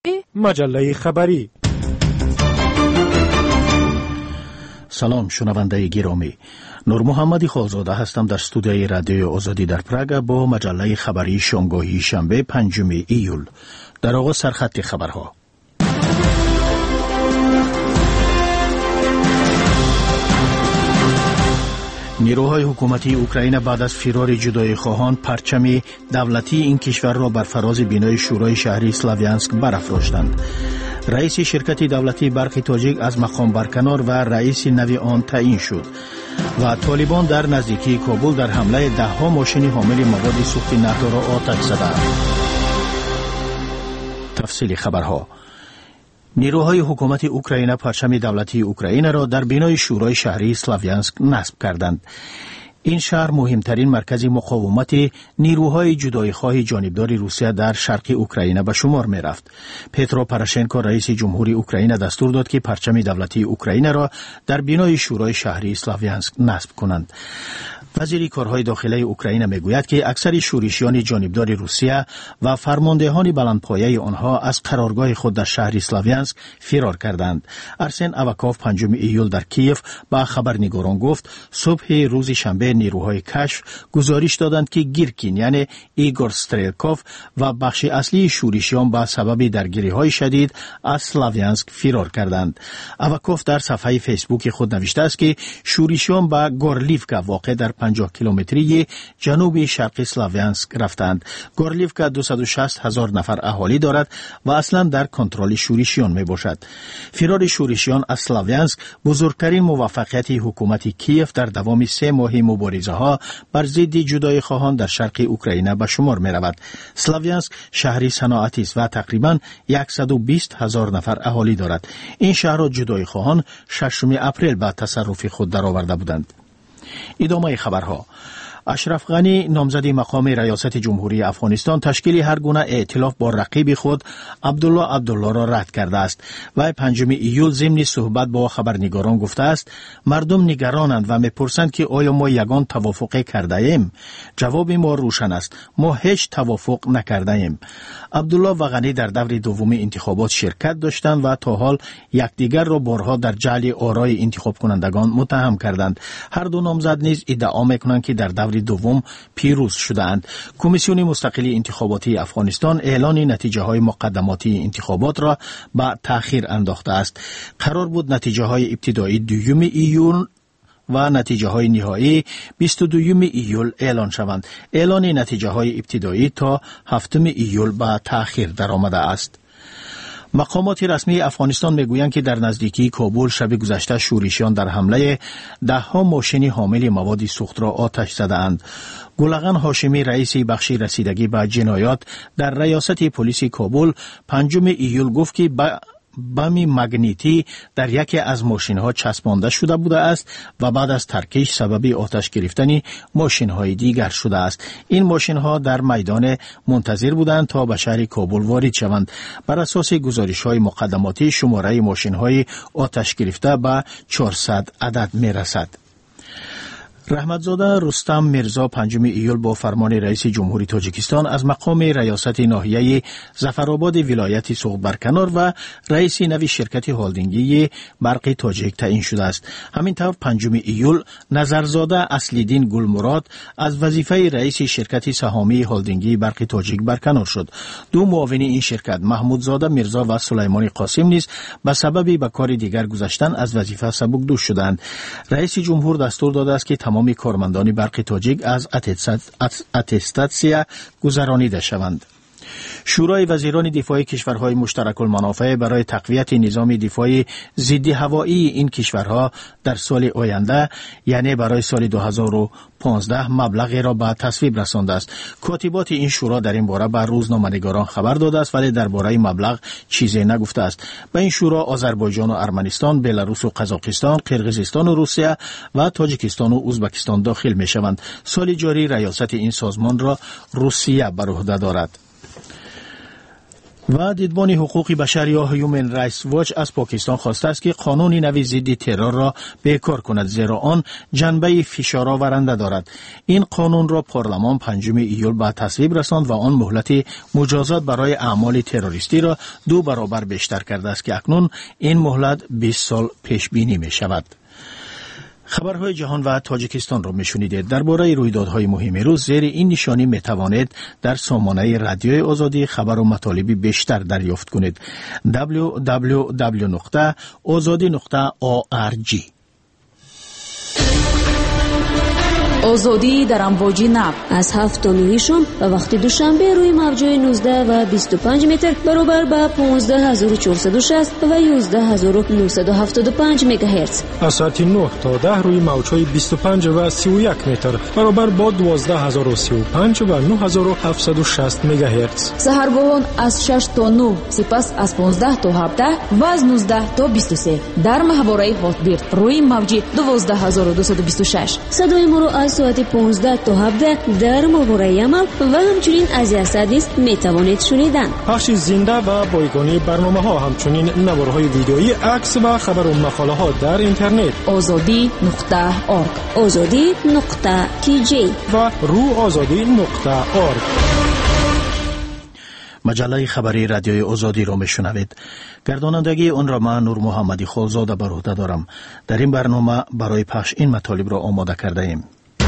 مجله خبری. سلام شنونده گرامی، نور محمدی خالزاده هستم در استودیوی رادیو آزادی در پراگ با مجله خبری شنبه شنبه 5 ایول. در آغاز سرخط خبرها. نیروهای حکومتی اوکراین بعد از فرار جدایی خواهان پرچم دولتی این کشور را بر فراز بینای شورای شهری اسلاویانسک برافراشتند. رئیس شرکت دولتی برق تاجیک از مقام برکنار و رئیس نوی آن تعیین شد و طالبان در نزدیکی کابل در حمله 10 ماشین حامل مواد سوخت نفت را آتش زدند. تفصیل خبرها. نیروهای حکومت اوکراین پرچم دولتی اوکراین را در بینای شورای شهری اسلاویانسک نصب کردند. این شهر مهمترین مرکز مقاومت نیروهای جدایی‌خواه جانبدار روسیه در شرق اوکراین به شمار می رفت. پترو پروشنکو رئیس جمهوری اوکراین دستور داد که پرچم دولتی اوکراین را در بینای شورای شهری اسلاویانسک نصب کنند. وزیر کارهای داخلی اوکراین میگوید که اکثر شورشیان جانبدار روسیه و فرماندهان بلندپایه آنها از قرارگاه خود در شهر اسلاویانسک فرار کردند. ارسن اوکاف 5 ایول در کیف با خبرنگاران گفت صبح روز شنبه نیروهای کشف گزارش دادند که گیرکین یعنی ایگور استرلکوف و بخش اصلی شورشیان با سبب درگیری‌های شدید از اسلاویانسک فرار کردند. اوکاف در صفحه فیسبوک خود نوشته است که شورشیان به گورلیفکا واقع در 50 کیلومتری جنوب شرق اسلاویانسک رفتند. گورلیفکا 260,000 نفر اهالی دارد و اصلا در کنترل شورشیان می باشد. فرار شورشیان از اسلاویانسک بزرگترین موفقیت حکومت کیف در دوام 3 ماه مبارزه ها بر ضد جدایی خواهان در شرق اوکراین به شمار می رود. اسلاویانسک شهری صنعتی است و تقریبا 120,000 نفر اهالی دارد. این شهر را جدایی خواهان 6 اپریل به تصرف خود درآورده بودند. ادامه خبرها. اشرف غنی نامزد مقام ریاست جمهوری افغانستان تشکیل هر گونه ائتلاف با رقیب خود عبدالله را رد کرده است و 5 ایول ضمن صحبت با خبرنگاران گفته است مردم نگرانند و میپرسند که آیا ما یگان توافق کرده ایم؟ جواب ما روشن است، ما هیچ توافق نکرده ایم. عبدالله و غنی در دور دوم انتخابات شرکت داشتند و تا حال یکدیگر را بارها در جعل آرای انتخاب کنندگان متهم کردند. هر دو نامزد نیز ادعا میکنند که در دور دوم پیروز شدند. کمیسیون مستقل انتخاباتی افغانستان اعلان نتیجه های مقدماتی انتخابات را به تأخیر انداخته است. قرار بود نتیجه های ابتدایی 2 ایول و نتیجه های نهایی 22 ایول اعلان شوند. اعلان نتیجه های ابتدایی تا 7 ایول به تأخیر درآمده است. مقامات رسمی افغانستان میگویند که در نزدیکی کابل شب گذشته شورشیان در حمله 10 ماشین حامل مواد سوخت را آتش زدند. گلغن هاشمی رئیس بخش رسیدگی به جنایات در ریاست پلیس کابل 5 ایول گفت که بم مگنیتی در یکی از ماشین‌ها چسبانده شده بوده است و بعد از ترکش سبب آتش گرفتن ماشین‌های دیگر شده است. این ماشین‌ها در میدان منتظر بودند تا به شهر کابل وارد شوند. بر اساس گزارش‌های مقدماتی شماره ماشین‌های آتش گرفته به 400 عدد می‌رسد. رحمتزاده رستم میرزا 5 ایول با فرمان رئیس جمهوری تاجیکستان از مقام ریاست ناحیه ظفرآباد ولایت سوخت برکنار و رئیس نوی شرکت هلدینگی برق تاجیک تعیین شده است. همینطور 5 ایول نظرزاده اصلیدین گلمراد از وظیفه رئیس شرکت سهامی هلدینگی برق تاجیک برکنار شد. 2 معاون این شرکت محمودزاده میرزا و سلیمانی قاسم نیز به سبب به کار دیگر گذاشتن از وظیفه سبکدوش شدند. رئیس جمهور دستور داده است که تمام کارمندان برق تاجیک از اتستاسیا گذرانیده شوند. شورای وزیران دفاع کشورهای مشترک المنافع برای تقویت نظام دفاع ضد هوایی این کشورها در سال آینده یعنی برای سال 2015 مبلغی را به تصویب رسانده است. کاتبات این شورا در این باره به روزنامه‌نگاران خبر داده است ولی درباره مبلغ چیزی نگفته است. به این شورا آذربایجان و ارمنستان، بلاروس و قزاقستان، قرقیزستان و روسیه و تاجیکستان و ازبکستان داخل می شوند. سال جاری ریاست این سازمان را روسیه بر عهده دارد. و دیدبان حقوق بشر یا هیومن رایتس واچ از پاکستان خواسته است که قانون نوی ضد ترور را بیکار کند، زیرا آن جنبه فشارآورنده دارد. این قانون را پارلمان 5 ایول به تصویب رساند و آن مهلت مجازات برای اعمال تروریستی را 2 برابر بیشتر کرده است که اکنون این مهلت 20 سال پیش بینی می شود. خبرهای جهان و تاجیکستان را میشنیدید. درباره رویدادهای مهم روز زیر این نشانی میتوانید در سامانه رادیوی آزادی خبر و مطالبی بیشتر دریافت کنید. www.azadi.org. آزادی در امواج نب از 7 تا 9 شام و وقت دوشنبه روی موج‌های 19 و 25 متر برابر با 15460 و 11975 مگاهرتز. از ساعت 9 تا 10 روی موج‌های 25 و 31 متر برابر با 12035 و 9760 مگاهرتز. سحرگاهان از 6 تا 9، سپس از 15 تا 17 و از 19 تا 23 در ماهواره هاتبیرد روی موج 12226. صدای ما را از ساعت 15 تا 17 در ماهواره یمل و همچنین از یاسادیس می توانید شنیدن. پخش زنده و بایگانی برنامه ها، همچنین نوارهای ویدئویی، عکس و خبر و مقاله ها در اینترنت azadi.org azadi.kj و روآزادی.org. مجله خبری رادیوی آزادی را میشنوید. گردانندگی آن را من نور محمدی خالزاده بر عهده دارم. در این برنامه برای پخش این مطالب را آماده کرده ایم.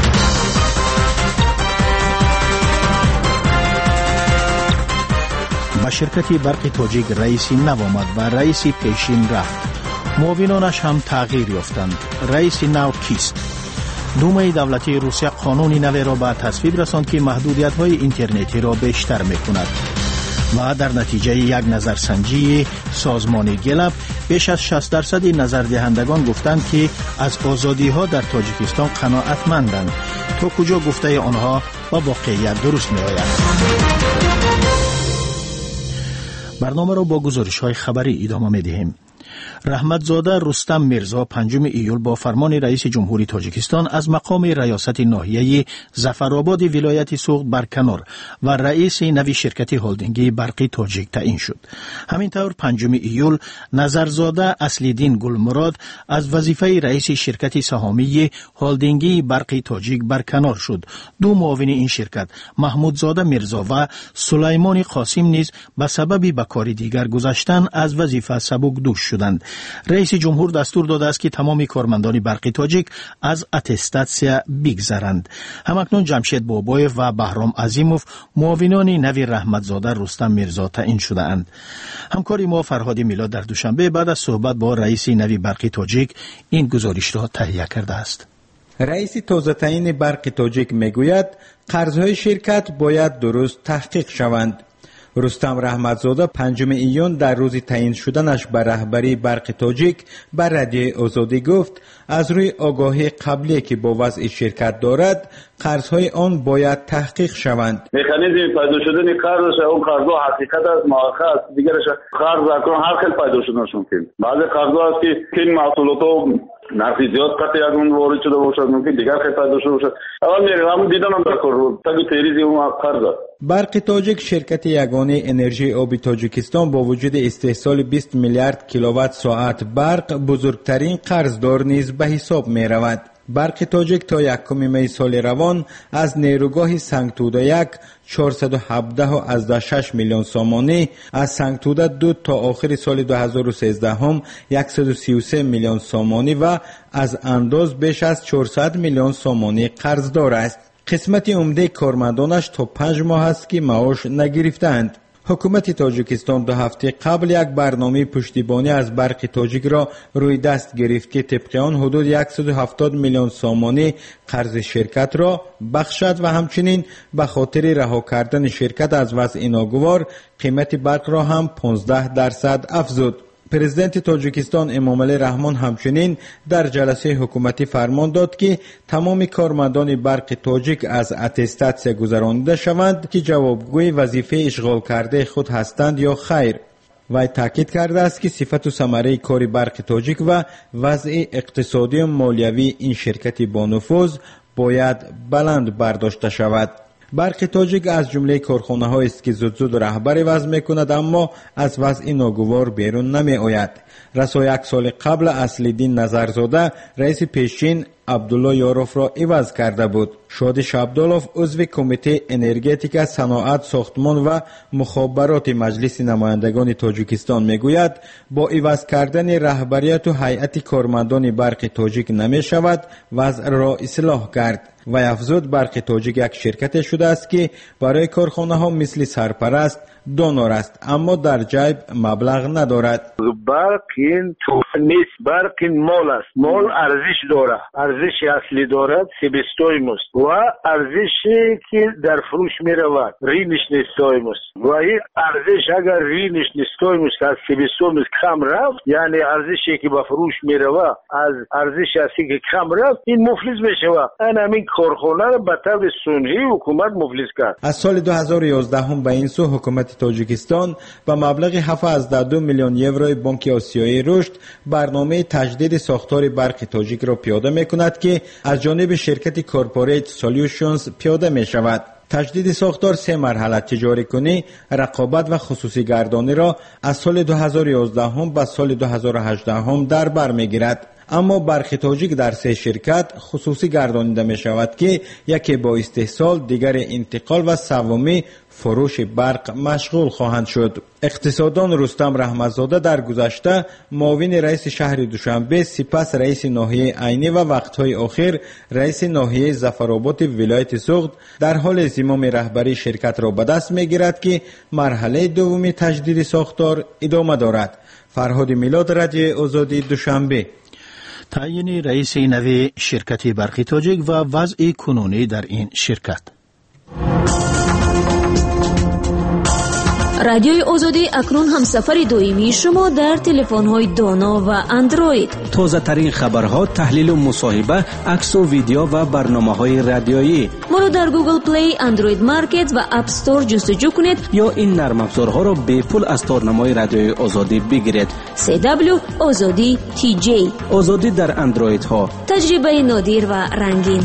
به شرکت برق تاجیک رئیسی نو آمد و رئیسی پیشین رفت. معاونانش هم تغییر یافتند. رئیس نو کیست؟ دومه دولتی روسیه قانون نو را به تصویب رساند که محدودیت‌های اینترنتی را بیشتر می‌کند. و در نتیجه یک نظرسنجی سازمان گلب بیش از 60% نظردهندگان گفتند که از آزادی‌ها در تاجیکستان قناعتمندند. تا کجا گفته آنها با واقعیت درست می‌آید؟ برنامه را با گزارش‌های خبری ادامه می‌دهیم. رحمتزاده رستم میرزا 5 ایول با فرمان رئیس جمهوری تاجیکستان از مقام ریاست ناحیه ظفرآباد ولایت سوخت برکنار و رئیس نوی شرکت هلدینگی برقی تاجیک تعیین شد. همینطور 5 ایول نظرزاده اصلیدین گلمراد از وظیفه رئیس شرکت سهامی هلدینگی برقی تاجیک برکنار شد. 2 معاون این شرکت محمودزاده میرزا و سلیمان قاسم نیز به سبب به کار دیگر گذاشتن از وظیفه سبک دوش شدند. رئیس جمهور دستور داده است که تمام کارمندان برقی تاجیک از اتستاسیا بگذرند. همکنون جمشید بابایف و بهرام عظیموف معاونان نوی رحمتزاده رستم میرزا تعیین شده اند. همکاری ما فرهاد میلاد در دوشنبه بعد از صحبت با رئیس نوی برقی تاجیک این گزارش را تهیه کرده است. رئیس تازه تعیین برق تاجیک میگوید قرضهای شرکت باید درست تحقیق شوند. رستم رحمتزاده 5 ایون در روز تعیین شدنش به رهبری برق تاجیک بر رادیوی آزادی گفت از روی آگاهی قبلی که با وضع شرکت دارد قرضهای آن باید تحقیق شوند. مکانیزم پیدا شدن قرضش اون قرضها حقیقت است، موقع است، دیگرش قرض اکنون هر خیلی پیدا شدنش ممکن. بعضی قرضها است که این محصولات نرخی زیاد قطعی اون وارد شده باشد، ممکن دیگر خیلی پیدا شده باشد. اول میرم دیدنم در کار تگ تریزی اون قرض. برق تاجیک شرکت یگانه انرژی آب تاجیکستان با وجود استحصال 20 میلیارد کیلووات ساعت برق بزرگترین قرضدار نیز به حساب می رود. برق تاجیک تا 1 می سال روان از نیروگاه سنگتوده 1 417.6 میلیون سامانی، از سنگتوده 2 تا آخر سال 2013 هم 133 میلیون سامانی و از انداز بیش از 400 میلیون سامانی قرضدار است. قسمت عمده کارمندانش تا 5 ماه است که معاش نگرفتند. حکومت تاجیکستان 2 هفته قبل یک برنامه پشتیبانی از برق تاجیک را روی دست گرفت که طبق آن حدود 170 میلیون سامانی قرض شرکت را بخشد و همچنین به خاطر رها کردن شرکت از وضع ناگوار قیمت برق را هم 15% افزود. پرزیدنت تاجیکستان امامعلی رحمان همچنین در جلسه حکومتی فرمان داد که تمام کارمندان برق تاجیک از اتستاسیا گذرانده شوند که جوابگوی وظیفه اشغال کرده خود هستند یا خیر. وی تاکید کرده است که صفت و ثمره کار برق تاجیک و وضع اقتصادی و مالیوی این شرکت با نفوذ باید بلند برداشته شود. برق تاجیک از جمله کارخانه‌هایی است که زود رهبری وضع می‌کند اما از وضع ناگوار بیرون نمی‌آید. رسا یک سال قبل اصل‌الدین نظرزاده رئیس پیشین عبدالله یاروف را عوض کرده بود. شادی شابدالوف عضو کمیته انرژتیک، صنعت، ساختمان و مخابرات مجلس نمایندگان تاجیکستان میگوید با عوض کردن رهبریت و هیئت کارمندان برق تاجیک نمی شود وضع را اصلاح کرد. و افزود برق تاجیک یک شرکت شده است که برای کارخانه ها مثل سرپرست دونور است اما در جیب مبلغ ندارد. برق این توفه نیست، برق این مال است. مال ارزش داره، ارزش اصلی دارد سبستایم است و ارزشی که در فروش می رود رینش نیستایم است و این ارزش اگر رینش نیستایم است که از سبستایم کم رفت، یعنی ارزشی که به فروش می رود از ارزش اصلی که کم رفت، این مفلس می شود. همین کارخانه را به طور سنهی حکومت مفلس کرد. از سال 2011 هم به این سو حکومت تاجیکستان با مبلغ 7.2 میلیون یورو بانک آسیایی رشد برنامه تجدید ساختار برق تاجیک را پیاده می کند که از جانب شرکت کورپوریت سولوشنز پیاده می شود. تجدید ساختار 3 مرحله تجاری کنی، رقابت و خصوصی گردانی را از سال 2011 هم به سال 2018 هم در بر می گیرد. اما برق تاجیک در 3 شرکت خصوصی گردانیده می شود که یکی با استحصال، دیگر انتقال و سومی فروش برق مشغول خواهند شد. اقتصاددان رستم رحمتزاده در گذشته معاون رئیس شهر دوشنبه، سپس رئیس ناحیه عینی و وقتهای آخر رئیس ناحیه ظفرآباد ولایت سوخت در حال زمام رهبری شرکت را به دست می گیرد که مرحله دوم تجدید ساختار ادامه دارد. فرهاد میلاد، رادیوی آزادی، دوشنبه. تعیین رئیس نوی شرکت برق تاجیک و وضع کنونی در این شرکت. رادیوی آزادی اکنون هم سفر دائمی شما در تلفن‌های دانا و اندروید. تازه ترین خبرها، تحلیل و مصاحبه، عکس و ویدیو و برنامه‌های رادیویی. ما رو در گوگل پلی، اندروید مارکت و اپ استور جستجو کنید یا این نرم افزارها را به پول از تارنمای رادیوی آزادی بگیرید. CW آزادی TJ. آزادی در اندروید ها. تجربه نادر و رنگین.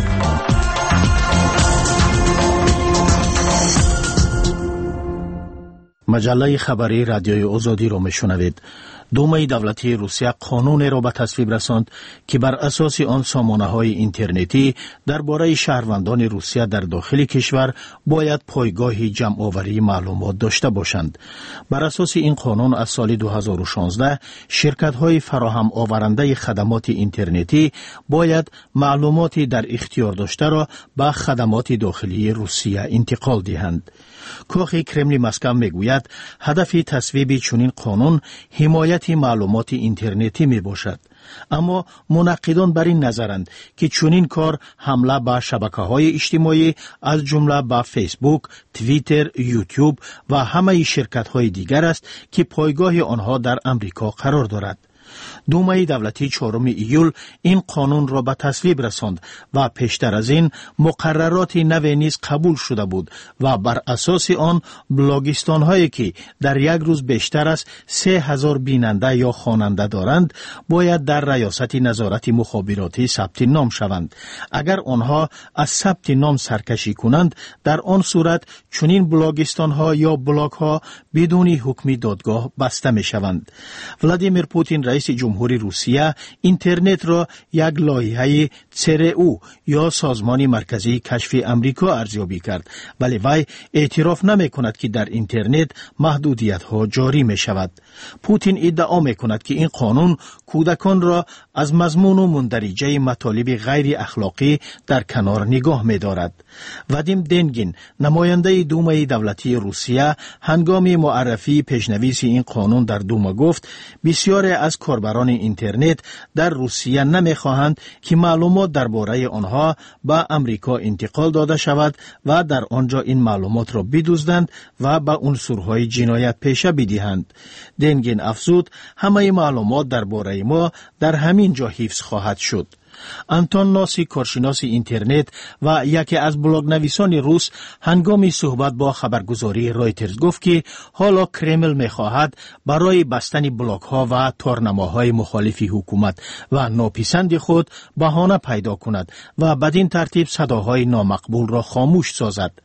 مجله خبری رادیوی آزادی را میشنوید. دومه دولتی روسیه قانون را به تصویب رساند که بر اساس آن سامانه‌های اینترنتی درباره شهروندان روسیه در داخل کشور باید پایگاه جمع‌آوری معلومات داشته باشند. بر اساس این قانون از سال 2016 شرکت‌های فراهم آورنده خدمات اینترنتی باید معلوماتی در اختیار داشته را به خدمات داخلی روسیه انتقال دهند. کاخ کرملین مسکو میگوید هدف تصویب چنین قانون حمایت معلومات اینترنتی می باشد. اما منقدان بر این نظرند که چنین کار حمله به شبکه‌های اجتماعی از جمله به فیسبوک، توییتر، یوتیوب و همه شرکت‌های دیگر است که پایگاه آنها در امریکا قرار دارد. دومه دولتی 4 ایول این قانون را به تصویب رساند و پیشتر از این مقررات نوی نیز قبول شده بود و بر اساس آن بلاگستان هایی که در یک روز بیشتر از 3000 بیننده یا خواننده دارند باید در ریاست نظارت مخابراتی ثبت نام شوند. اگر آنها از ثبت نام سرکشی کنند در آن صورت چنین بلاگستان ها یا بلاگ ها بدون حکم دادگاه بسته می شوند. ولادیمیر پوتین رئیس جمهوری روسیه اینترنت را یک لایحه CRU یا سازمان مرکزی کشف امریکا ارزیابی کرد، ولی وی اعتراف نمی کند که در اینترنت محدودیت ها جاری می شود. پوتین ادعا می کند که این قانون کودکان را از مضمون و مندرجه مطالب غیر اخلاقی در کنار نگاه می دارد. وادیم دنگین نماینده دومه دولتی روسیه هنگام معرفی پیشنویس این قانون در دوما گفت بسیاری از کاربران اینترنت در روسیه نمی‌خواهند که معلومات درباره آنها به امریکا انتقال داده شود و در آنجا این معلومات را بدزدند و به عنصرهای جنایت پیشه بدهند. دنگین افزود همه معلومات درباره ما در همین جا حفظ خواهد شد. انتون ناسی کارشناس اینترنت و یکی از بلاگ نویسان روس هنگام صحبت با خبرگزاری رایترز گفت که حالا کرمل می‌خواهد برای بستن بلاگ ها و تارنماهای مخالف حکومت و ناپسند خود بهانه پیدا کند و بدین ترتیب صداهای نامقبول را خاموش سازد.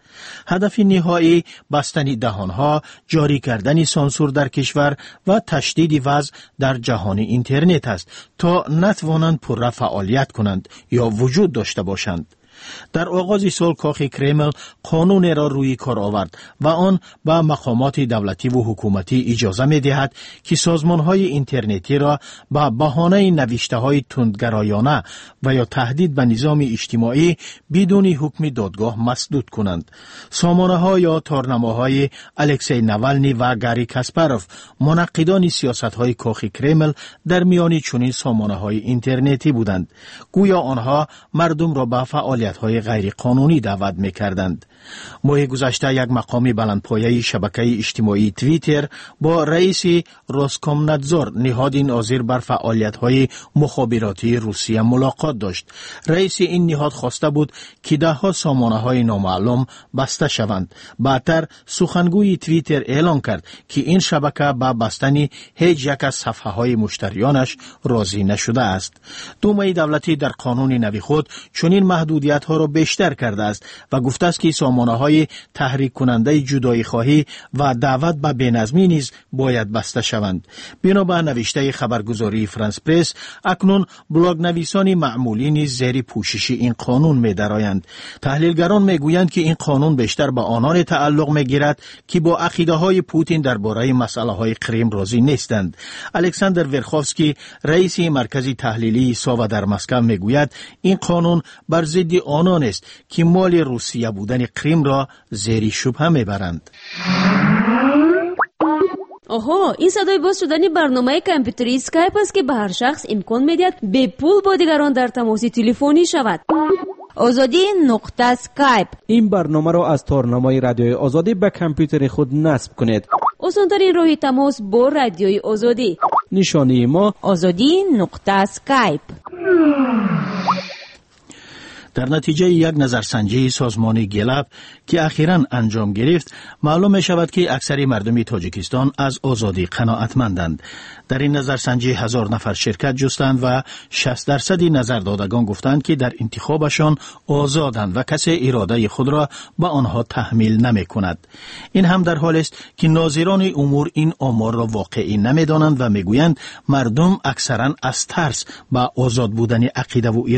هدف نهایی بستن دهانها، جاری کردن سانسور در کشور و تشدید وضع در جهان اینترنت است تا نتوانند پرره فعالیت کنند یا وجود داشته باشند. در آغاز سال کاخ کرمل قانون را روی کار آورد و آن به مقامات دولتی و حکومتی اجازه می دهد که سازمان‌های اینترنتی را به بهانه نوشته‌های تندگرایانه و یا تهدید به نظام اجتماعی بدون حکم دادگاه مسدود کنند. سامانه‌ها یا تارنماهای الکسی ناولنی و گاری کاسپاروف منقدان سیاست‌های کاخ کرمل در میان چنین سامانه‌های اینترنتی بودند. گویا آنها مردم را به فعالیت‌های غیر قانونی دعوت می‌کردند. ماه گذشته یک مقام بلندپایه شبکه اجتماعی توییتر با رئیس روسکومنادزور نهاد ناظر بر فعالیت‌های مخابراتی روسیه ملاقات داشت. رئیس این نهاد خواسته بود که ده‌ها سامانه‌های نامعلوم بسته شوند. بعدتر سخنگوی توییتر اعلام کرد که این شبکه با بستن هیچ یک از صفحه‌های مشتریانش راضی نشده است. دومه دولتی در قانون نو خود چنین محدودیت‌ها را بیشتر کرده است و گفته است که سامانه‌های تحریک کننده جدایی خواهی و دعوت به بینظمی نیز باید بسته شوند. بنابر نوشته خبرگزاری فرانس پرس، اکنون بلاگ نویسان معمولی نیز زیر پوشش این قانون می‌درآیند. تحلیلگران میگویند که این قانون بیشتر به آنان تعلق می‌گیرد که با عقیده‌های پوتین درباره مسائل کریم راضی نیستند. الکساندر ورخوفسکی رئیس مرکز تحلیلی ساوا در مسکو میگوید این قانون بر ضد آنان است که مال روسیه بودن کریم را زیر شبهه میبرند. آها، این صدای باز شدن برنامه کامپیوتری اسکایپ است که به هر شخص امکان میدهد به پول با دیگران در تماس تلفنی شود. آزادی نقطه اسکایپ. این برنامه را از تارنمای رادیوی آزادی به کامپیوتر خود نصب کنید. آسان‌ترین راه تماس با رادیوی آزادی. نشانی ما آزادی نقطه اسکایپ. در نتیجه یک نظرسنجی سازمان گلاب که اخیراً انجام گرفت، معلوم می شود که اکثر مردم تاجیکستان از آزادی قناعتمندند. در این نظرسنجی 1000 نفر شرکت جستند و 60% نظر دادگان گفتند که در انتخابشان آزادند و کسی اراده خود را به آنها تحمیل نمی کند. این هم در حال است که ناظران امور این آمار را واقعی نمی دانند و می گویند مردم اکثراً از ترس به آزاد بودن عقیده و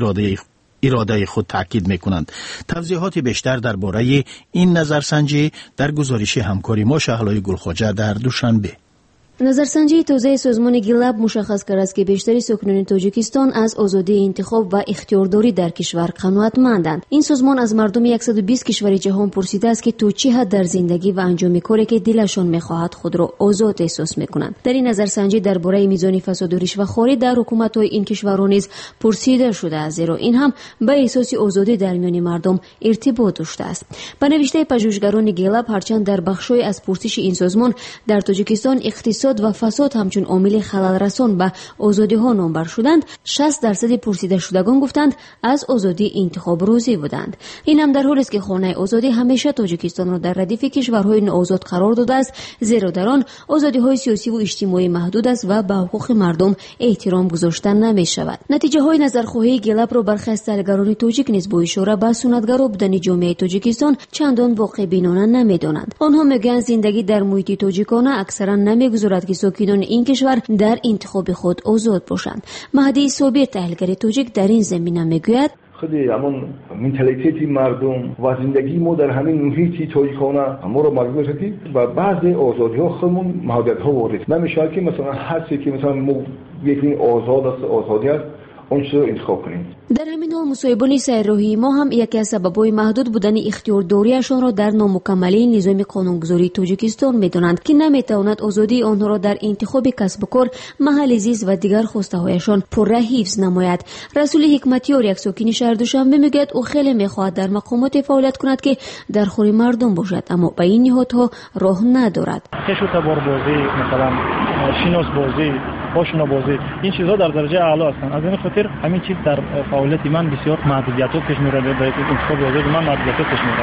اراده خود تاکید میکنند. توضیحات بیشتر درباره این نظرسنجی در گزارش همکاری ما شهلای گلخواجه در دوشنبه. نظرسنجی تازه سازمان گلاب مشخص کرد است که بیشتر ساکنان تاجیکستان از آزادی انتخاب و اختیارداری در کشور قناعتمندند. این سازمان از مردم 120 کشور جهان پرسیده است که تو چه حد در زندگی و انجام کاری که دلشان می‌خواهد خود را آزاد احساس می‌کنند. در این نظرسنجی درباره میزان فساد و رشوه‌خواری در حکومت‌های این کشورها نیز پرسیده شده است، زیرا این هم به احساس آزادی در میان مردم ارتباط داشته است. به نوشته پژوهشگران گلاب، هرچند در بخش‌های از پرسش این سازمان در تاجیکستان اقتصاد و فساد همچون عامل خلل رسان به آزادی ها نامبر شدند، 60% پرسیده شدگان گفتند از آزادی انتخاب راضی بودند. این هم در حالی است که خانه آزادی همیشه تاجیکستان را در ردیف کشورهای ناآزاد قرار داده است، زیرا در آن آزادی های سیاسی و اجتماعی محدود است و به حقوق مردم احترام گذاشته نمی شود. نتیجه های نظرخواهی گلاب را برخی از تحلیلگران تاجیک نیز با اشاره به سنتگرا بودن جامعه تاجیکستان چندان واقع بینانه نمی‌دانند. آنها میگویند زندگی در محیط تاجیکانه اکثرا نمی‌گذارد که ساکنان این کشور در انتخاب خود آزاد باشند. مهدی صابر تحلیلگر تاجیک در این زمینه میگوید خیلی همون منتالیتی مردم و زندگی ما در همین محیط تاجیکانه ما رو مجبور شدیم و بعضی آزادی‌ها خودمون محدودیت‌ها وارد نمیشه که مثلا هر چیزی که مثلا ما یکی آزاد است، آزادی است، اون چیز رو انتخاب کنیم. در همین حال مصاحبان سرراهی ما هم یکی از سبب‌های محدود بودن اختیارداریشان را در نامکملی نظام قانونگذاری تاجیکستان می‌دانند که نمی‌تواند آزادی آنها را در انتخاب کسب و کار، محل زیست و دیگر خواسته‌هایشان پرره حفظ نماید. رسول حکمتیار، یک ساکن شهر دوشنبه، میگوید او خیلی می‌خواهد در مقامات فعالیت کند که در خور مردم باشد، اما به این نهادها راه ندارد. کشوتباربازی، مثلا شیناس بازی، آشنا بازی، این چیزها در درجه اعلی هستند. از این خاطر همین چیز در فعالیت من بسیار محدودیت‌ها پیش می‌آید. در انتخاب آزاد من محدودیت‌ها پیش می‌آید.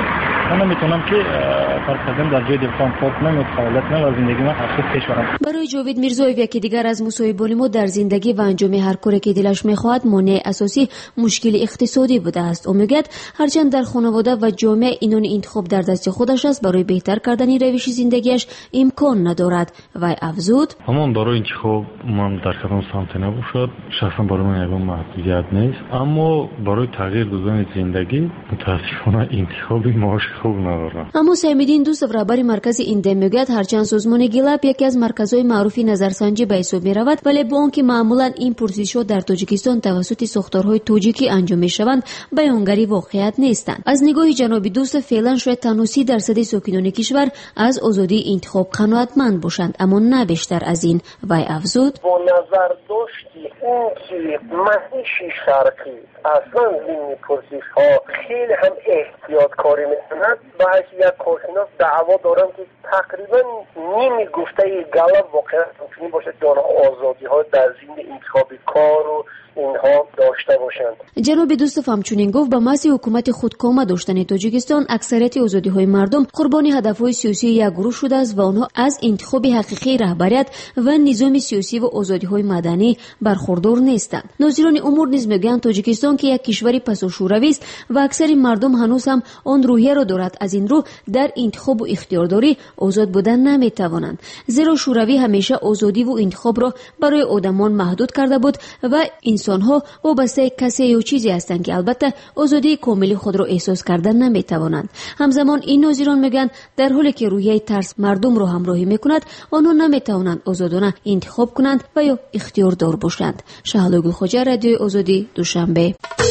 من نمیتونم که فرض در جای دفاع خود نمیتونم نه زندگی من خوب پیش برم. برای جاوید میرزایف یکی دیگر از مصاحبان ما در زندگی و انجام هر کاری که دلش میخواهد مانع اساسی مشکل اقتصادی بوده است. او میگوید هرچند در خانواده و جامعه اینون انتخاب در دست خودش است، برای بهتر کردن روش زندگیش امکان ندارد. و افزود همون برای انتخاب من در کدام سمت نباشد شخصا برای من یگان محدودیت نیست، اما برای تغییر دادن زندگی متاسفانه انتخابی معاش خوب ندارم. اما سمیدین دوست رهبر مرکز ایندم میگوید هرچند سازمان گلاب یکی از مرکزهای معروف نظرسنجی به حساب میرود، ولی با آنکه معمولا این پرسش‌ها در تاجیکستان توسط ساختارهای تاجیکی انجام میشوند بیانگری واقعیت نیستند. از نگاه جناب دوست فعلا شاید تنها 30% ساکنان کشور از آزادی انتخاب قناعتمند باشند، اما نه بیشتر از این. و افزود با نظر داشتی این که مهیش شرقی اصلا این پرسش ها خیلی هم احتیاط کاری میکنند. بعض یک کارشناس دعوا دارم که تقریبا نیمی گفته گلاب واقعا میتونی باشه که آنها آزادی ها در زمینه انتخاب کار و اینها داشته باشند. جناب دوستов همچنین گفت به محض حکومت خودکامه داشتن تاجیکستان اکثریت آزادی های مردم قربان هدف های سیاسی یک گروه شده است و آنها از انتخاب حقیقی رهبریت و نظام سیاسی و آزادی های مدنی برخوردار نیستند. ناظران امور نیز میگویند تاجیکستان که یک کشور پسا شوروی است و اکثر مردم هنوز هم آن روحیه را دارد، از این رو در انتخاب و اختیارداری آزاد بودن نمیتوانند، زیرا شوروی همیشه آزادی و انتخاب را برای آدمان محدود کرده بود و انسان‌ها وابسته کسی یا چیزی هستند که البته آزادی کاملی خود را احساس کردن نمیتوانند. همزمان این ناظران میگن در حالی که روحیه ترس مردم را همراهی میکند، آنها نمیتوانند آزادانه انتخاب کنند و یا اختیاردار باشند. شهلا خوجا، رادیو آزادی، دوشنبه.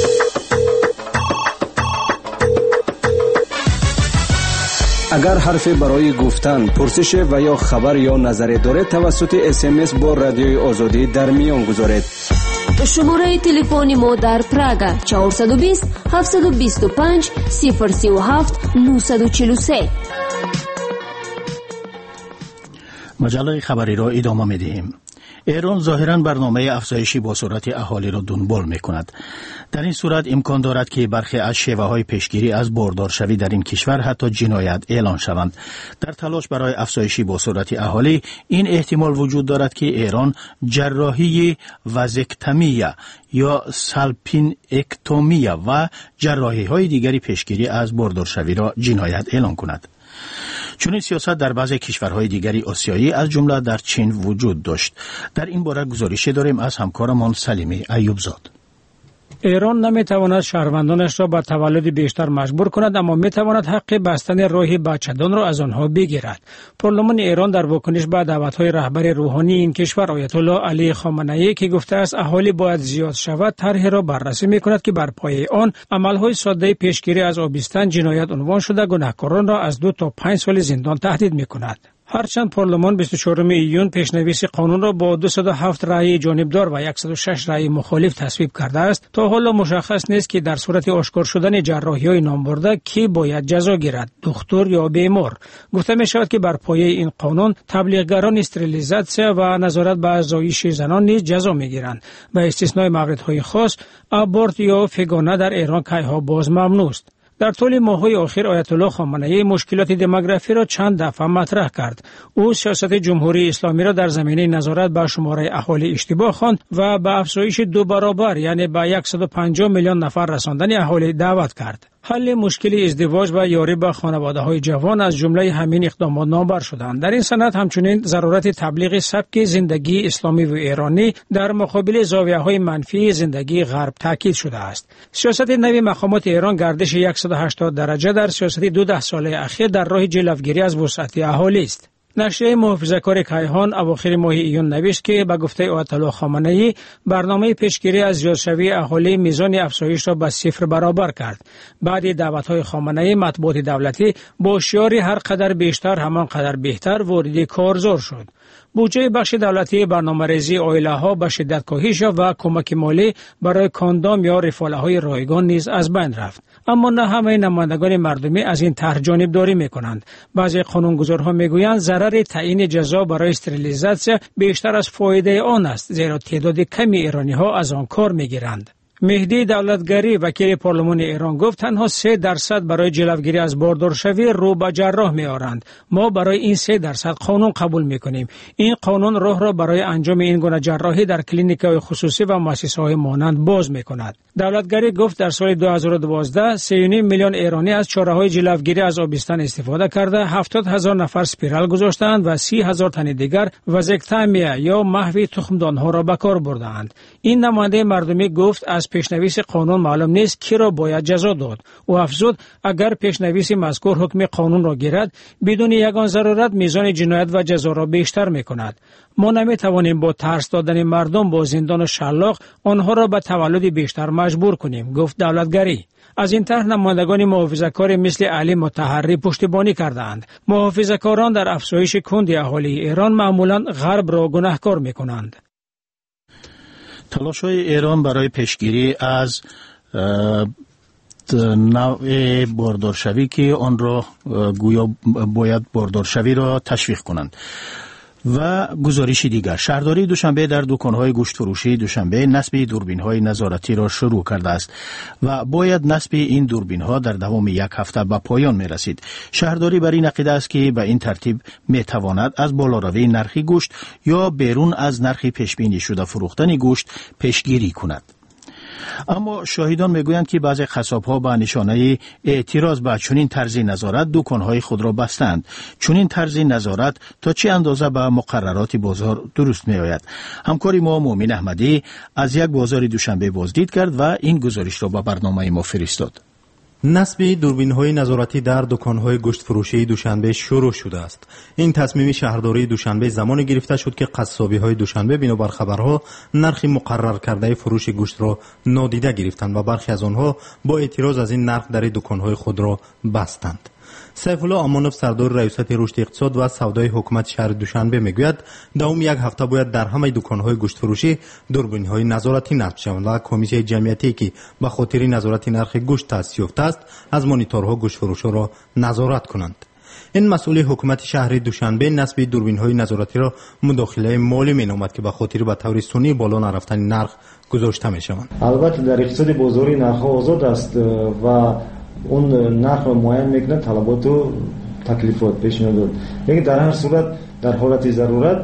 اگر حرفی برای گفتن، پرسش و یا خبر یا نظری دارید توسط SMS با رادیوی آزادی در میان گذارید. شماره تلفن ما در پراگ 420 725 037 943. مجله خبری را ادامه می‌دهیم. ایران ظاهراً برنامه افزایشی با سرعت اهالی را دنبال می‌کند. در این صورت امکان دارد که برخی از شیوه‌های پیشگیری از باردارشوی در این کشور حتی جنایت اعلان شوند. در تلاش برای افزایشی با سرعت اهالی این احتمال وجود دارد که ایران جراحی وازکتومی یا سالپین اکتومی و جراحی‌های دیگری پیشگیری از باردارشوی را جنایت اعلان کند. چون این سیاست در بعضی کشورهای دیگری آسیایی از جمله در چین وجود داشت. در این باره گزارشی داریم از همکارمان سلیمی ایوبزاد. ایران نمیتواند شهروندانش را به تولد بیشتر مجبور کند، اما میتواند حق بستن راه بچه‌دان را از آنها بگیرد. پارلمان ایران در واکنش به دعوت‌های رهبر روحانی این کشور آیت الله علی خامنه‌ای که گفته است اهالی باید زیاد شود، طرحی را بررسی میکند که بر پایه آن عمل‌های ساده پیشگیری از آبستن جنایت عنوان شده گناهکاران را از 2 تا 5 سال زندان تهدید میکند. هرچند پارلمان 24 ایون پیشنویس قانون را با 207 رأی جانبدار و 106 رأی مخالف تصویب کرده است، تا حالا مشخص نیست که در صورت آشکار شدن جراحی‌های نامبرده کی باید جزا گیرد، دکتر یا بیمار. گفته می شود که بر پایه این قانون تبلیغگران استریلیزاسیون و نظارت به زایش زنان نیز جزا می‌گیرند. به استثنای مواردهای خاص، ابورت یا فگانه در ایران کی‌ها باز ممنوع است. در طول ماه‌های اخیر آیت الله خامنه‌ای مشکلات دموگرافی را چند دفعه مطرح کرد. او سیاست جمهوری اسلامی را در زمینه نظارت بر شماره اهالی اشتباه خواند و به افزایش 2 برابر یعنی به 150 میلیون نفر رساندن اهالی دعوت کرد. حل مشکل ازدواج و یاری به خانواده‌های جوان از جمله همین اقدامات نامبر شدند. در این سند همچنین ضرورت تبلیغ سبک زندگی اسلامی و ایرانی در مقابل زاویه‌های منفی زندگی غرب تاکید شده است. سیاست نوی مقامات ایران گردش 180 درجه در سیاست 12 ساله اخیر در راه جلوگیری از وسعت اهالی است. نشریه محافظه‌کار کیهان اواخر ماه ایون نوشت که به گفته آیت الله خامنه‌ای برنامه پیشگیری از زیادشوی اهالی میزان افزایش را به 0 برابر کرد. بعد دعوت‌های خامنه‌ای مطبوعات دولتی با شعار هر قدر بیشتر همان قدر بهتر وارد کارزار شد. بودجه بخش دولتی برنامه‌ریزی عائله‌ها به شدت کاهش و کمک مالی برای کاندوم یا رفاله‌های رایگان نیز از بین رفت. اما نه همه نمایندگان مردمی از این طرح جانبداری می‌کنند. بعضی قانونگذارها می‌گویند ضرر تعیین جزا برای استریلیزاسیون بیشتر از فایده آن است، زیرا تعداد کمی ایرانی‌ها از آن کار می‌گیرند. مهدی دولتگری وکیل پارلمان ایران گفت تنها 3% برای جلوگیری از باردارشوی رو به جراح می‌آورند. ما برای این 3% قانون قبول می‌کنیم. این قانون راه را برای انجام این گونه جراحی در کلینیک‌های خصوصی و مؤسسه‌های مانند باز می‌کند. دولتگری گفت در سال 2012 3.5 میلیون ایرانی از چاره‌های جلوگیری از آبستن استفاده کرده 70,000 نفر اسپیرال گذاشتند و 30,000 تن دیگر وازکتومی یا محو تخمدان‌ها را به کار بردند. این نماینده مردمی گفت از پیشنویس قانون معلوم نیست کی را باید جزا داد. او افزود اگر پیشنویس مذکور حکم قانون را گیرد بدون یگان ضرورت میزان جنایت و جزا را بیشتر می‌کند. ما نمی‌توانیم با ترس دادن مردم با زندان و شلاق آنها را به تولد بیشتر مجبور کنیم، گفت دولتگری. از این طرح نمایندگان محافظه‌کار مثل علی مطهری پشتیبانی کردند. محافظه‌کاران در افزایش کند اهالی ایران معمولاً غرب را گناهکار می‌کنند. تلاش‌های ایران برای پیشگیری از نوع باردارشوی که آن را گویا باید باردارشوی را تشویق کنند. و گزارش دیگر، شهرداری دوشنبه در دکان‌های گوشت فروشی دوشنبه نصب دوربین‌های نظارتی را شروع کرده است و باید نصب این دوربین‌ها در دوام یک هفته به پایان می‌رسید. شهرداری بر این عقیده است که به این ترتیب می‌تواند از بالاروی نرخ گوشت یا بیرون از نرخ پیش‌بینی شده فروختن گوشت پیشگیری کند. اما شاهدان میگویند که بعضی قصاب‌ها به نشانه اعتراض به چنین طرز نظارت دکان‌های خود را بستند. چنین طرز نظارت تا چه اندازه به مقررات بازار درست می‌آید؟ همکار ما مومن احمدی از یک بازار دوشنبه بازدید کرد و این گزارش را به برنامه ما فرستاد. نصب دوربین‌های نظارتی در دکان‌های گوشت فروشی دوشنبه شروع شده است. این تصمیم شهرداری دوشنبه زمانی گرفته شد که قصابی‌های دوشنبه بنابر خبرها نرخ مقرر کرده فروش گوشت را نادیده گرفتند و برخی از آنها با اعتراض از این نرخ در دکان‌های خود را بستند. سیف الله امانوف سردار ریاست رشد اقتصاد و سودای حکومت شهر دوشنبه میگوید دوام یک هفته باید در همه دکان‌های گوشت فروشی دوربین‌های نظارتی نصب شوند و کمیته جمعیتی که به خاطر نظارت نرخ گوشت تأسیس یافته است از مانیتورها گوشت فروشا را نظارت کنند. این مسئول حکومت شهر دوشنبه نصب دوربین‌های نظارتی را مداخله مالی مینامد که به خاطر به طور سنی بالا نرفتن نرخ گذاشته می‌شوند. البته در اقتصاد بازاری نرخ‌ها آزاد است و اون نرخ معین میکنه طلبات و تکلیفات پیشنهاد. لیکن در هر صورت در حالت ضرورت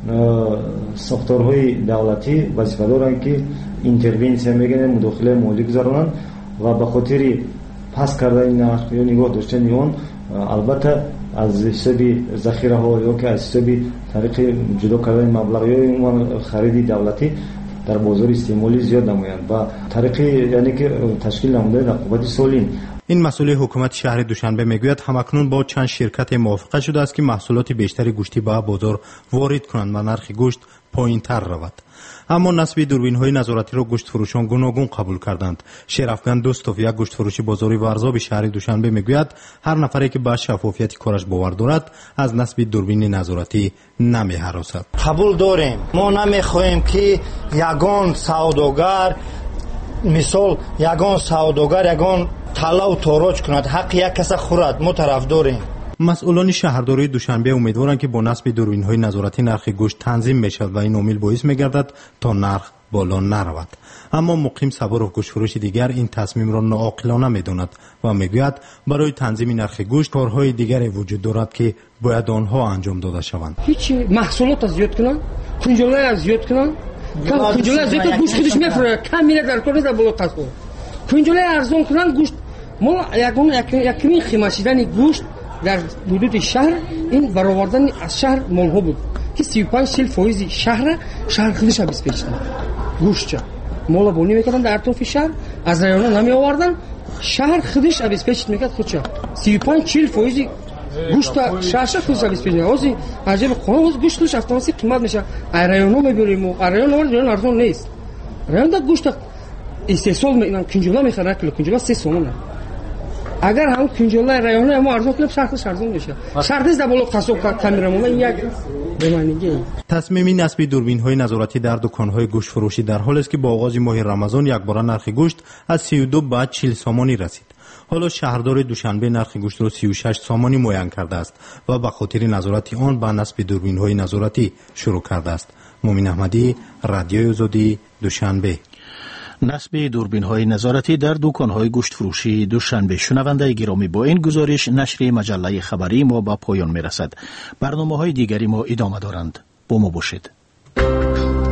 ساختارهای دولتی وظیفه دارند که اینترونسیون میکنه، مداخله مالی گذارونن و به خاطر پس کردن نرخ یا نگاه داشتن اون البته از حساب ذخیره ها یا که از حساب طریق جدا کردن مبلغ یا خرید دولتی در بازار استعمالی زیاد نمایند و طریق یعنی که تشکیل نموده رقابت سالم. این مسئول حکومت شهر دوشنبه میگوید همکنون با چند شرکت موافقه شده است که محصولات بیشتری گوشتی به بازار وارد کنند و نرخ گوشت پایین‌تر رود. اما نصب دوربین‌های نظارتی را گوشت فروشان گوناگون قبول کردند. شرافگان دوستوف یک گوشت فروشی بازاری ورزاب شهر دوشنبه میگوید هر نفری که به شفافیت کارش باور دارد از نصب دوربین نظارتی نمی‌هراسد. قبول داریم. ما نمی‌خواهیم که یگان سوداگر مثال یگان سوداگر یگان طلا و تاراج کند، حق یک کس خورد. ما طرفداریم. مسئولان شهرداری دوشنبه امیدوارند که با نصب دوربین‌های نظارتی نرخ گوشت تنظیم میشود و این عامل باعث میگردد تا نرخ بالا نرود. اما مقیم سوار گوشت فروش دیگر این تصمیم را ناعاقلانه میداند و میگوید برای تنظیم نرخ گوشت کارهای دیگری وجود دارد که باید آنها انجام داده شوند. هیچ محصولات از زیاد کنن، کنجوله از زیاد کنن، کنجوله از زیاد گوشت خودش میفروشه، کم میره در کار در بالا قصب. کنجوله ارزان کنن گوشت ما یکمی خیمشیدن گوشت در حدود شهر این برآوردن از شهر مالها بود که 35-40% شهر خودش ابسپیچ کنه. گوشت مالا بونی میکردن در اطراف شهر از رایونا نمی آوردن، شهر خودش ابسپیچ میکرد خودش 35-40% گوشت شهر خودش ابسپیچ میکنه. اوزی عجب قانون گوشتش اتوماتیک قیمت میشه. رایونا میبریم و رایونا ارزان نیست. رایونا گوشت استحصال میکنن، کنجوله میخرن، کیلو کنجوله 3 سومونه. اگر هم کنجوله رایانه ما ارزان کنیم شهرش ارزان میشه. شهرش در بالا قصاب کامیرامون یک بمانیگی. تصمیم نصب دوربین‌های نظارتی در دکان‌های گوشت فروشی در حالی است که با آغاز ماه رمضان یک بار نرخ گوشت از 32 به 40 سامانی رسید. حالا شهردار دوشنبه نرخ گوشت را 36 سامانی معین کرده است و به خاطر نظارت آن به نصب دوربین‌های نظارتی شروع کرده است. مومن احمدی، رادیوی آزادی، دوشنبه. نصب دوربین‌های نظارتی در دکان‌های گوشت فروشی دوشنبه. شنونده گرامی، با این گزارش نشر مجله خبری ما به پایان می‌رسد. برنامه‌های دیگری ما ادامه دارند. با ما باشید.